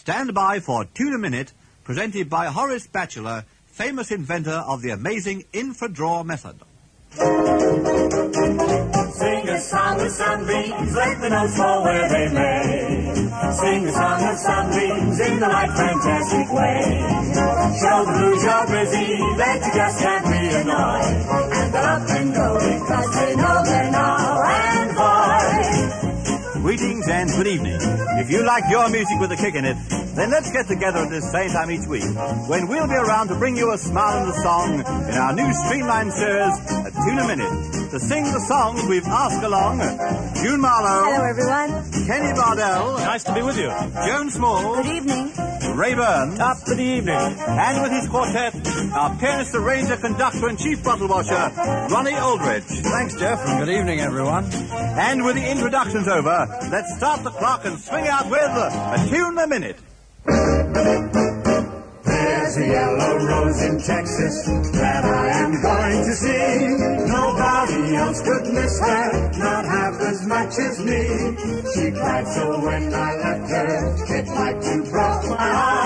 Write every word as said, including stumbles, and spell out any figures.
Stand by for Tune a Minute, presented by Horace Batchelor, famous inventor of the amazing infradraw method. Sing a song of sunbeams, let the notes fall where they may. Sing a song of sunbeams in the light, fantastic way. Show the blues you're busy, that you just can't be annoyed. And up and go, because they know they're now and boy. Greetings and good evening. If you like your music with a kick in it, then let's get together at this same time each week, when we'll be around to bring you a smile and a song in our new streamlined series, A Tune a Minute. To sing the songs we've asked along, June Marlowe. Hello, everyone. Kenny Bardell. Nice to be with you. Joan Small. Good evening. Ray Burns. Top of the evening. And with his quartet, our pianist, arranger, conductor, and chief bottle washer, Ronnie Aldridge. Thanks, Jeff, and good evening, everyone. And with the introductions over, let's start the clock and swing out with A Tune a Minute. There's a yellow rose in Texas that I am going to see. Nobody else could miss her, not half as much as me. She cried so when I left her, it like you broke my heart.